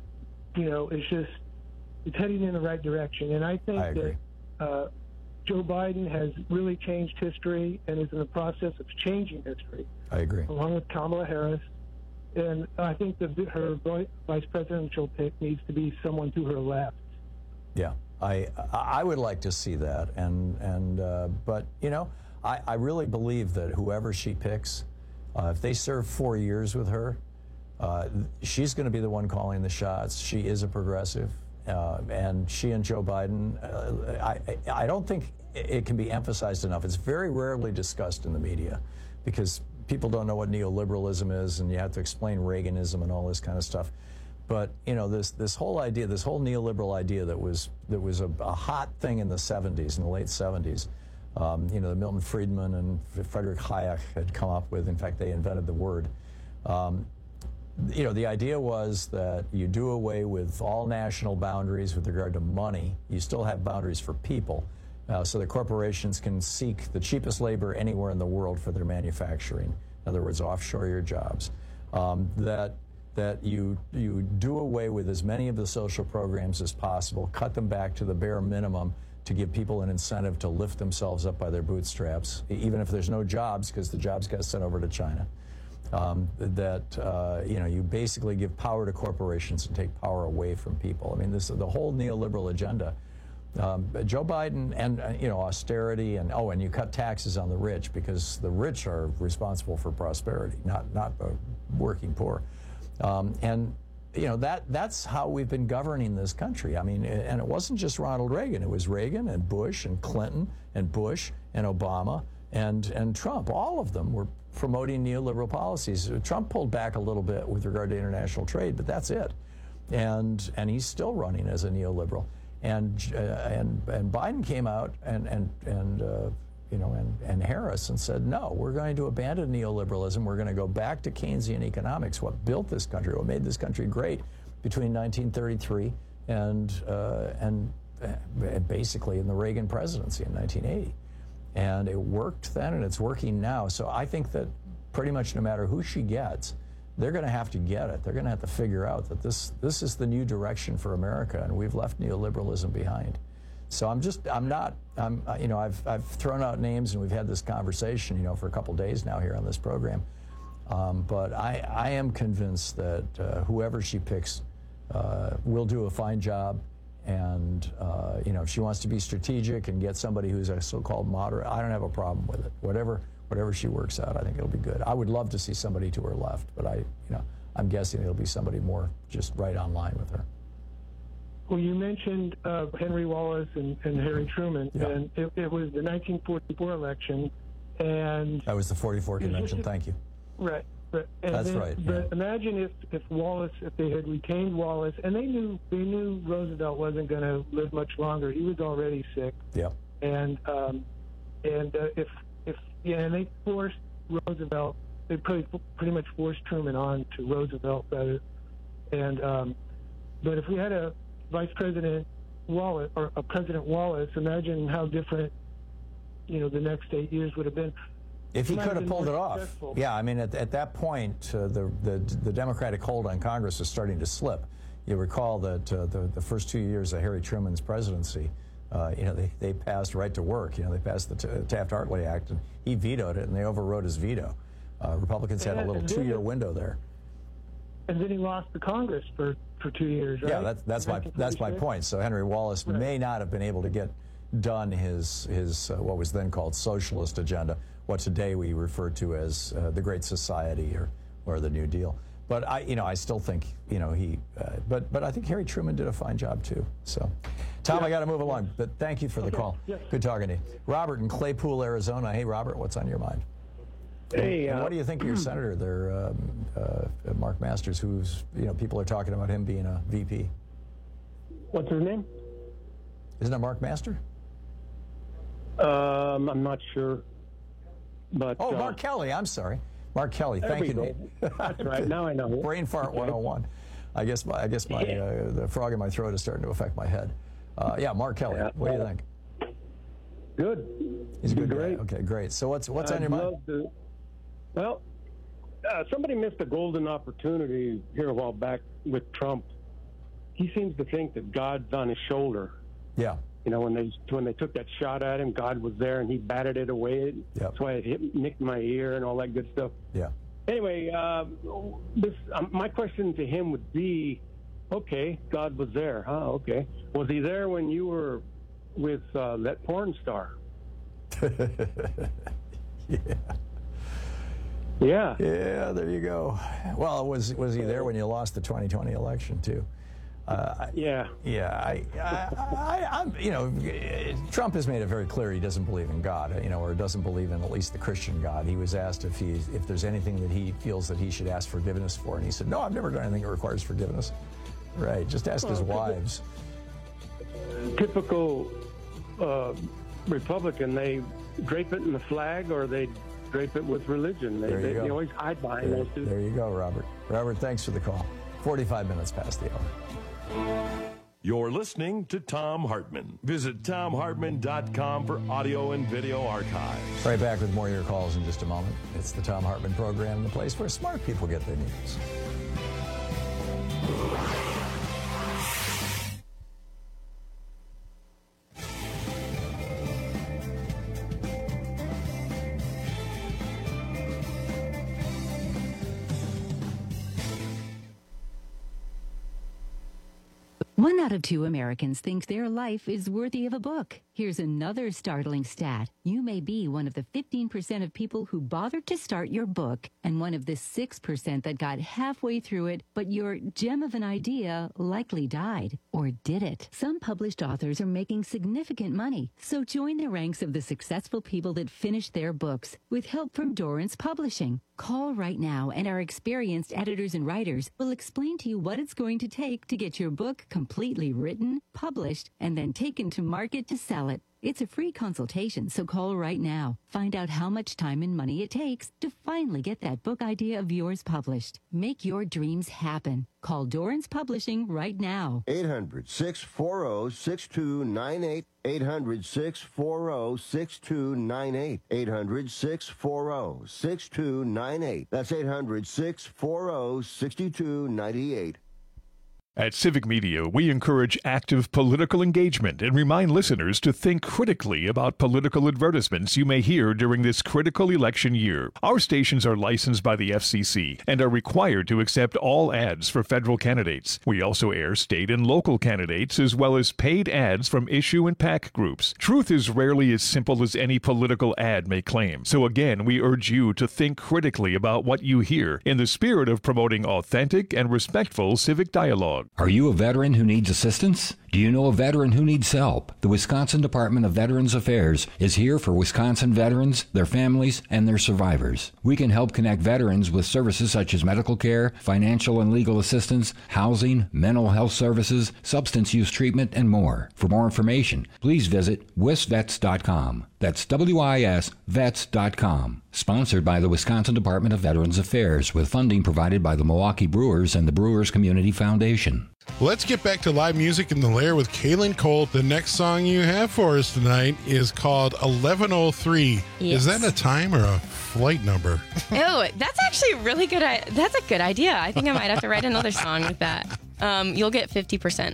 heading in the right direction, and I think that Joe Biden has really changed history and is in the process of changing history. I agree. Along with Kamala Harris, and I think that her vice presidential pick needs to be someone to her left. Yeah. I would like to see that, but I really believe that whoever she picks, if they serve 4 years with her, she's going to be the one calling the shots. She is a progressive, and she and Joe Biden, I don't think it can be emphasized enough. It's very rarely discussed in the media because people don't know what neoliberalism is, and you have to explain Reaganism and all this kind of stuff. But this whole idea, this whole neoliberal idea that was a hot thing in the 70s, in the late 70s, that Milton Friedman and Friedrich Hayek had come up with. In fact, they invented the word. The idea was that you do away with all national boundaries with regard to money. You still have boundaries for people, so that corporations can seek the cheapest labor anywhere in the world for their manufacturing. In other words, offshore your jobs. That you do away with as many of the social programs as possible, cut them back to the bare minimum to give people an incentive to lift themselves up by their bootstraps, even if there's no jobs because the jobs got sent over to China. You basically give power to corporations and take power away from people. I mean, the whole neoliberal agenda. Joe Biden and austerity and you cut taxes on the rich because the rich are responsible for prosperity, not the working poor. That's how we've been governing this country. I mean, and it wasn't just Ronald Reagan. It was Reagan and Bush and Clinton and Bush and Obama and Trump. All of them were promoting neoliberal policies. Trump pulled back a little bit with regard to international trade, but that's it. And he's still running as a neoliberal. And Biden came out and Harris and said, no, we're going to abandon neoliberalism. We're going to go back to Keynesian economics, what built this country, what made this country great between 1933 and basically in the Reagan presidency in 1980. And it worked then, and it's working now. So I think that pretty much no matter who she gets, they're going to have to get it. They're going to have to figure out that this is the new direction for America, and we've left neoliberalism behind. So I've thrown out names, and we've had this conversation, for a couple days now here on this program. But I am convinced that whoever she picks will do a fine job. And, if she wants to be strategic and get somebody who's a so-called moderate, I don't have a problem with it. Whatever she works out, I think it'll be good. I would love to see somebody to her left, but I'm guessing it'll be somebody more just right on line with her. Well, you mentioned Henry Wallace and Harry Truman, and it was the 1944 election, and that was the 44 convention. Thank you. Right. That's right. But imagine if they had retained Wallace, and they knew Roosevelt wasn't going to live much longer. He was already sick. Yeah. And they forced Roosevelt. They pretty much forced Truman on to Roosevelt, rather. And but if we had a Vice President Wallace or a President Wallace, imagine how different the next 8 years would have been. If he could have pulled it off. Yeah, I mean, at that point, the Democratic hold on Congress is starting to slip. You recall that the first 2 years of Harry Truman's presidency, they passed right to work. They passed the Taft-Hartley Act, and he vetoed it, and they overrode his veto. Republicans had a little 2-year window there. And then he lost the Congress for 2 years, right? Yeah, that's my point. So Henry Wallace may not have been able to get done his what was then called socialist agenda, what today we refer to as the Great Society or the New Deal. But I still think, but I think Harry Truman did a fine job too. So, Tom, I got to move along, but thank you for the call. Yes. Good talking to you. Robert in Claypool, Arizona. Hey, Robert, what's on your mind? Hey, and what do you think of your senator there, Mark Masters, who's, people are talking about him being a VP? What's his name? Isn't it Mark Master? I'm not sure. But Mark Kelly. I'm sorry, Mark Kelly. Thank you. That's right. Now I know. Brain fart 101. I guess the frog in my throat is starting to affect my head. Mark Kelly. Yeah. What do you think? Good. He's a good guy. Okay, great. So what's on your mind? Somebody missed a golden opportunity here a while back with Trump. He seems to think that God's on his shoulder. Yeah. When they took that shot at him, God was there and he batted it away. That's why it nicked my ear and all that good stuff. Yeah. Anyway, my question to him would be, okay, God was there, huh? Okay. Was he there when you were with that porn star? Yeah. Yeah, there you go. Well, was he there when you lost the 2020 election too? Trump has made it very clear he doesn't believe in God, or doesn't believe in at least the Christian God. He was asked if there's anything that he feels that he should ask forgiveness for, and he said, "No, I've never done anything that requires forgiveness." Right? Just ask his wives. Typical Republican, they drape it in the flag, or they drape it with religion. They always hide behind those two. There you go, Robert. Robert, thanks for the call. 45 minutes past the hour. You're listening to Thom Hartmann. Visit ThomHartmann.com for audio and video archives. Right back with more of your calls in just a moment. It's the Thom Hartmann Program, the place where smart people get their news. One out of 2 Americans think their life is worthy of a book. Here's another startling stat. You may be one of the 15% of people who bothered to start your book and one of the 6% that got halfway through it, but your gem of an idea likely died. Or did it? Some published authors are making significant money, so join the ranks of the successful people that finished their books with help from Dorrance Publishing. Call right now and our experienced editors and writers will explain to you what it's going to take to get your book completely written, published, and then taken to market to sell it. It's a free consultation, so call right now. Find out how much time and money it takes to finally get that book idea of yours published. Make your dreams happen. Call Dorrance Publishing right now. 800-640-6298. 800-640-6298. 800-640-6298. That's 800-640-6298. At Civic Media, we encourage active political engagement and remind listeners to think critically about political advertisements you may hear during this critical election year. Our stations are licensed by the FCC and are required to accept all ads for federal candidates. We also air state and local candidates as well as paid ads from issue and PAC groups. Truth is rarely as simple as any political ad may claim. So again, we urge you to think critically about what you hear in the spirit of promoting authentic and respectful civic dialogue. Are you a veteran who needs assistance? Do you know a veteran who needs help? The Wisconsin Department of Veterans Affairs is here for Wisconsin veterans, their families, and their survivors. We can help connect veterans with services such as medical care, financial and legal assistance, housing, mental health services, substance use treatment, and more. For more information, please visit wisvets.com. That's WISvets.com. Sponsored by the Wisconsin Department of Veterans Affairs with funding provided by the Milwaukee Brewers and the Brewers Community Foundation. Let's get back to live music in the Lair with Kaylin Colt. The next song you have for us tonight is called 1103. Yes. Is that a time or a flight number? Oh, that's actually really good. That's a good idea. I think I might have to write another song with that. You'll get 50%.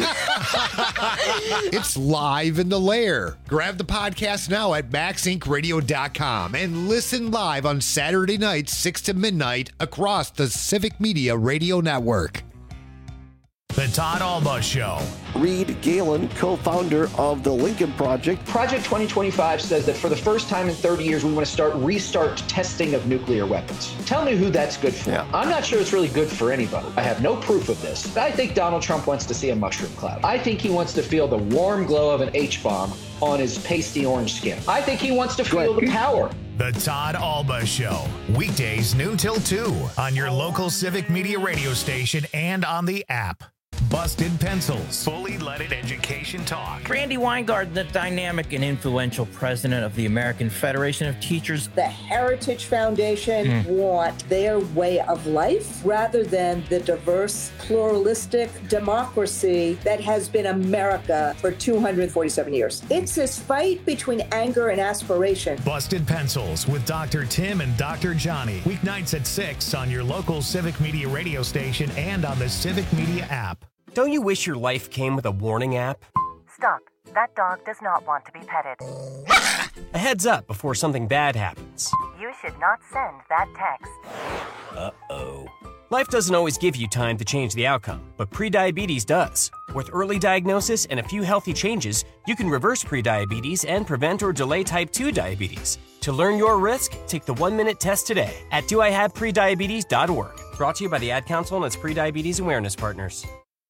It's live in the Lair. Grab the podcast now at MaxIncRadio.com and listen live on Saturday nights, 6 to midnight, across the Civic Media Radio Network. The Todd Alba Show. Reed Galen, co-founder of the Lincoln Project. Project 2025 says that for the first time in 30 years, we want to restart testing of nuclear weapons. Tell me who that's good for. Yeah. I'm not sure it's really good for anybody. I have no proof of this. I think Donald Trump wants to see a mushroom cloud. I think he wants to feel the warm glow of an H-bomb on his pasty orange skin. I think he wants to feel the power. The Todd Alba Show. Weekdays noon till 2 on your local Civic Media radio station and on the app. Busted Pencils. Fully leaded education talk. Randy Weingarten, the dynamic and influential president of the American Federation of Teachers. The Heritage Foundation want their way of life rather than the diverse, pluralistic democracy that has been America for 247 years. It's this fight between anger and aspiration. Busted Pencils with Dr. Tim and Dr. Johnny. Weeknights at 6 on your local Civic Media radio station and on the Civic Media app. Don't you wish your life came with a warning app? Stop. That dog does not want to be petted. A heads up before something bad happens. You should not send that text. Uh-oh. Life doesn't always give you time to change the outcome, but prediabetes does. With early diagnosis and a few healthy changes, you can reverse prediabetes and prevent or delay type 2 diabetes. To learn your risk, take the 1-minute test today at doihaveprediabetes.org. Brought to you by the Ad Council and its prediabetes awareness partners.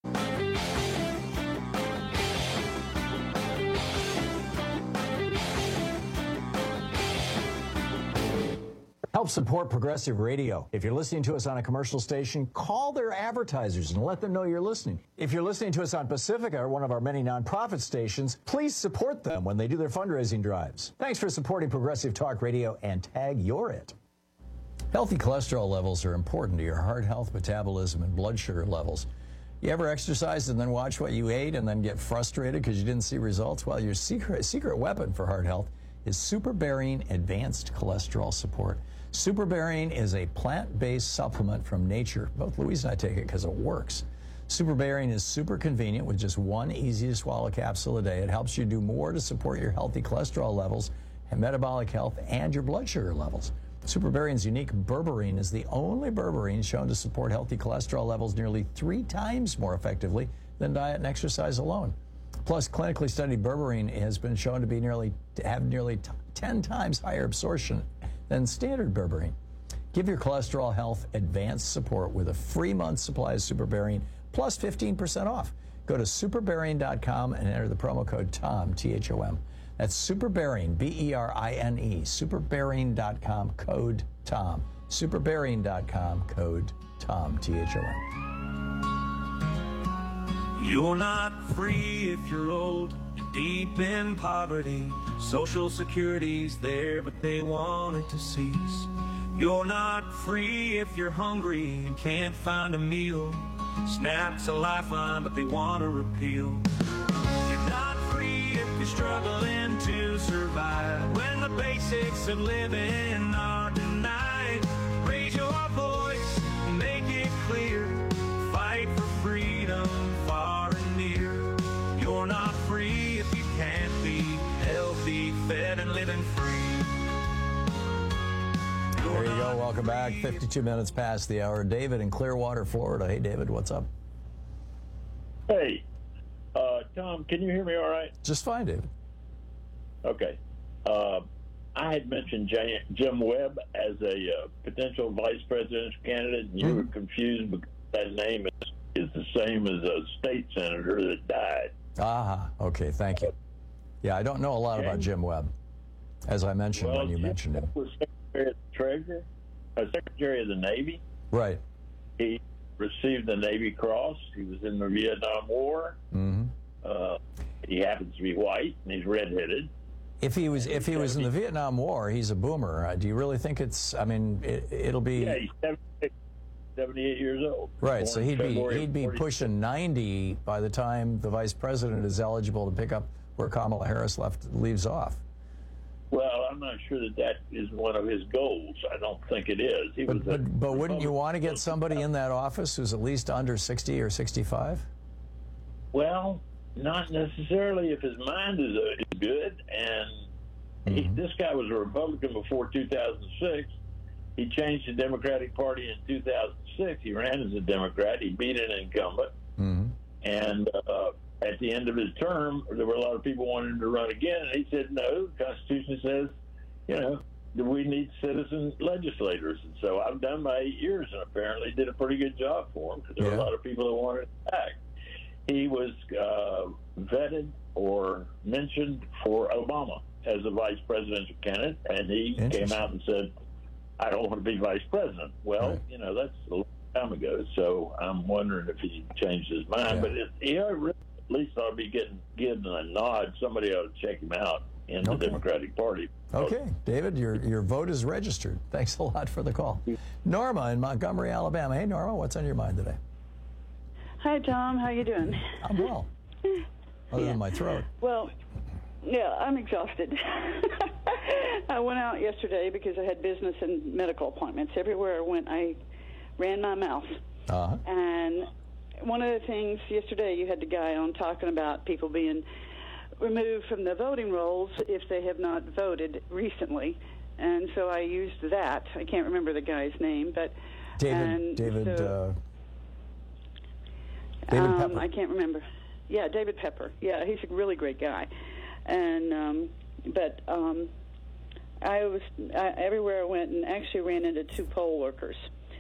Help support Progressive Radio. If you're listening to us on a commercial station, call their advertisers and let them know you're listening. If you're listening to us on Pacifica, or one of our many nonprofit stations, please support them when they do their fundraising drives. Thanks for supporting Progressive Talk Radio and tag You're It. Healthy cholesterol levels are important to your heart health, metabolism, and blood sugar levels. You ever exercise and then watch what you ate and then get frustrated because you didn't see results? Well, your secret weapon for heart health is SuperBarian Advanced Cholesterol Support. SuperBarian is a plant-based supplement from nature. Both Louise and I take it because it works. SuperBarian is super convenient with just one easy-to-swallow capsule a day. It helps you do more to support your healthy cholesterol levels and metabolic health and your blood sugar levels. SuperBarian's unique berberine is the only berberine shown to support healthy cholesterol levels nearly 3 times more effectively than diet and exercise alone. Plus, clinically studied berberine has been shown to have nearly 10 times higher absorption than standard berberine. Give your cholesterol health advanced support with a free month supply of SuperBarian plus 15% off. Go to superbarian.com and enter the promo code TOM, T-H-O-M. That's SuperBarian, B-E-R-I-N-E, superbarian.com, code TOM. Superbarian.com, code TOM, T-H-O-M. You're not free if you're old, deep in poverty. Social Security's there, but they want it to cease. You're not free if you're hungry and can't find a meal. SNAP's a lifeline, but they want to repeal. You're not free if you're struggling to survive. When the basics of living are denied, raise your voice and make it clear. Fight for freedom far and near. You're not free if you can't be healthy, fed, and living free. There you go. Welcome back. 52 minutes past the hour. David in Clearwater, Florida. Hey, David, what's up? Hey, Tom, can you hear me all right? Just fine, David. Okay. I had mentioned Jim Webb as a potential vice presidential candidate, and you were confused because that name is the same as a state senator that died. Okay, thank you. Yeah, I don't know a lot about Jim Webb, as I mentioned when you mentioned him. Was Secretary of the Treasury, Secretary of the Navy. Right. He received the Navy Cross. He was in the Vietnam War. Mm-hmm. He happens to be white, and he's redheaded. If he was in the Vietnam War, he's a boomer. Do you really think it's? I mean, it'll be. Yeah, he's 78 years old. Right, so he'd be pushing 90 by the time the vice president is eligible to pick up where Kamala Harris leaves off. Well, I'm not sure that is one of his goals. I don't think it is. But wouldn't you want to get somebody in that office who's at least under 60 or 65? Well, not necessarily if his mind is good. And this guy was a Republican before 2006. He changed the Democratic Party in 2006. He ran as a Democrat. He beat an incumbent. And at the end of his term, there were a lot of people wanting to run again, and he said, no, the Constitution says, we need citizen legislators. And so I've done my 8 years, and apparently did a pretty good job for him, because there were a lot of people that wanted to act. He was vetted or mentioned for Obama as a vice presidential candidate, and he came out and said, I don't want to be vice president. Well, that's a long time ago, so I'm wondering if he changed his mind. But he really, at least ought to be getting a nod. Somebody ought to check him out in the Democratic Party. Okay, David, your vote is registered. Thanks a lot for the call. Norma in Montgomery, Alabama. Hey, Norma, what's on your mind today? Hi, Tom. How you doing? I'm well. Other than my throat. Well, yeah, I'm exhausted. I went out yesterday because I had business and medical appointments. Everywhere I went, I ran my mouth. Uh-huh. And one of the things yesterday, you had the guy on talking about people being removed from the voting rolls if they have not voted recently. And so I used that. I can't remember the guy's name, but David Pepper. I can't remember. Yeah, David Pepper. Yeah, he's a really great guy. And I was everywhere I went and actually ran into 2 poll workers.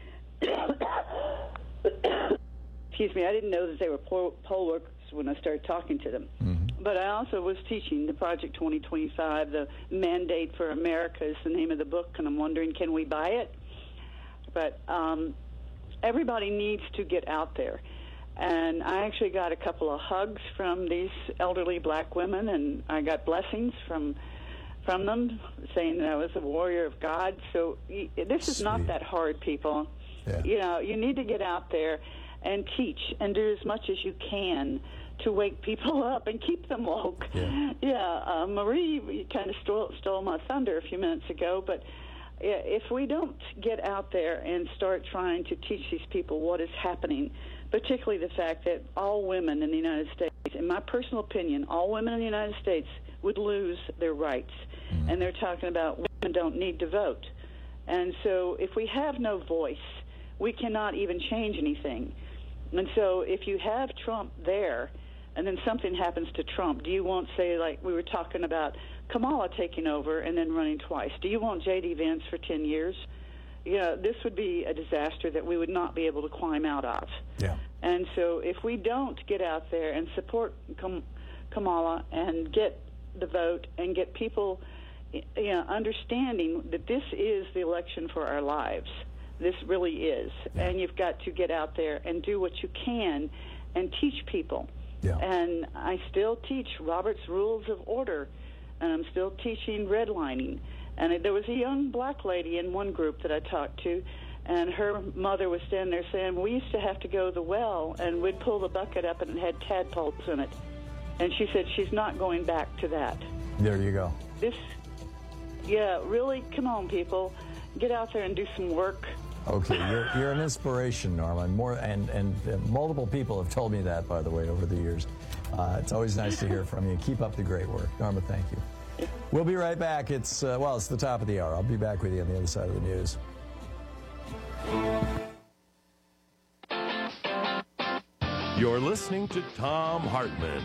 Excuse me, I didn't know that they were poll workers when I started talking to them. Mm-hmm. But I also was teaching the Project 2025, the Mandate for America is the name of the book, and I'm wondering, can we buy it? But everybody needs to get out there. And I actually got a couple of hugs from these elderly black women, and I got blessings from them saying that I was a warrior of God. So this is not that hard, people. Yeah. You need to get out there and teach and do as much as you can to wake people up and keep them woke. Yeah. Marie kind of stole my thunder a few minutes ago, but if we don't get out there and start trying to teach these people what is happening, particularly the fact that all women in the United States, in my personal opinion, all women in the United States would lose their rights. And they're talking about women don't need to vote. And so if we have no voice, we cannot even change anything. And so if you have Trump there, and then something happens to Trump, do you want, say, like we were talking about Kamala taking over and then running twice? Do you want J.D. Vance for 10 years? This would be a disaster that we would not be able to climb out of. Yeah. And so if we don't get out there and support Kamala and get the vote and get people understanding that this is the election for our lives, this really is. Yeah. And you've got to get out there and do what you can and teach people. Yeah. And I still teach Robert's Rules of Order, and I'm still teaching redlining. And there was a young black lady in one group that I talked to, and her mother was standing there saying, we used to have to go to the well, and we'd pull the bucket up, and it had tadpoles in it. And she said she's not going back to that. There you go. Really, come on, people. Get out there and do some work. Okay, you're an inspiration, Norma. And multiple people have told me that, by the way, over the years. It's always nice to hear from you. Keep up the great work. Norma, thank you. We'll be right back. It's the top of the hour. I'll be back with you on the other side of the news. You're listening to Thom Hartmann.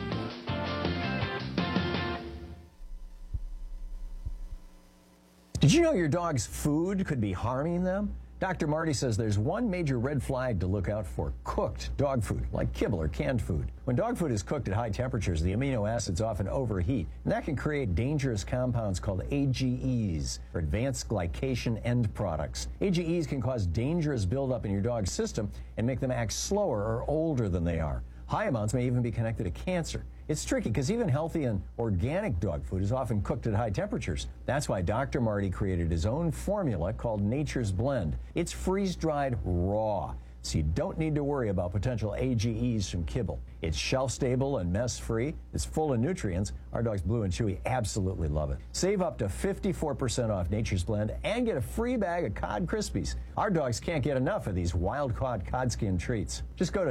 Did you know your dog's food could be harming them? Dr. Marty says there's one major red flag to look out for: cooked dog food, like kibble or canned food. When dog food is cooked at high temperatures, the amino acids often overheat, and that can create dangerous compounds called AGEs, or advanced glycation end products. AGEs can cause dangerous buildup in your dog's system and make them act slower or older than they are. High amounts may even be connected to cancer. It's tricky because even healthy and organic dog food is often cooked at high temperatures. That's why Dr. Marty created his own formula called Nature's Blend. It's freeze-dried raw, so you don't need to worry about potential AGEs from kibble. It's shelf-stable and mess-free. It's full of nutrients. Our dogs Blue and Chewy absolutely love it. Save up to 54% off Nature's Blend and get a free bag of Cod Krispies. Our dogs can't get enough of these wild-caught cod skin treats. Just go to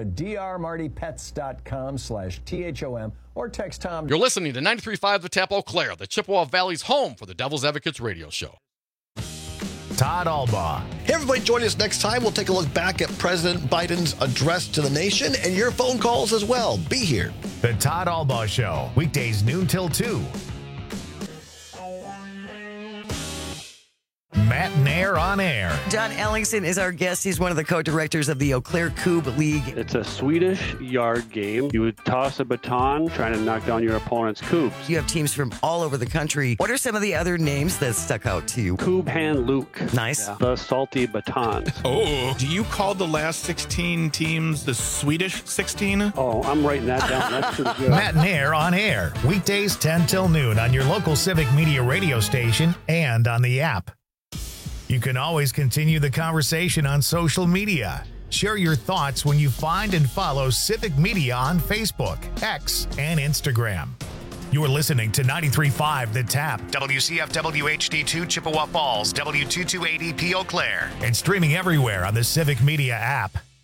drmartypets.com/THOM or text Tom. You're listening to 93.5 The Tap Eau Claire, the Chippewa Valley's home for the Devil's Advocates radio show. Todd Albaugh. Hey, everybody, join us next time. We'll take a look back at President Biden's address to the nation and your phone calls as well. Be here. The Todd Albaugh Show, weekdays noon till 2. Matt Nair on air. John Ellingson is our guest. He's one of the co-directors of the Eau Claire Coupe League. It's a Swedish yard game. You would toss a baton trying to knock down your opponent's coupes. You have teams from all over the country. What are some of the other names that stuck out to you? Coupe Hand Luke. Nice. Yeah. The salty batons. Oh, do you call the last 16 teams the Swedish 16? Oh, I'm writing that down. That's pretty good. Matt Nair on air, weekdays 10 till noon on your local Civic Media radio station and on the app. You can always continue the conversation on social media. Share your thoughts when you find and follow Civic Media on Facebook, X, and Instagram. You're listening to 93.5 The Tap, WCFW HD2 Chippewa Falls, W228EP Eau Claire, and streaming everywhere on the Civic Media app.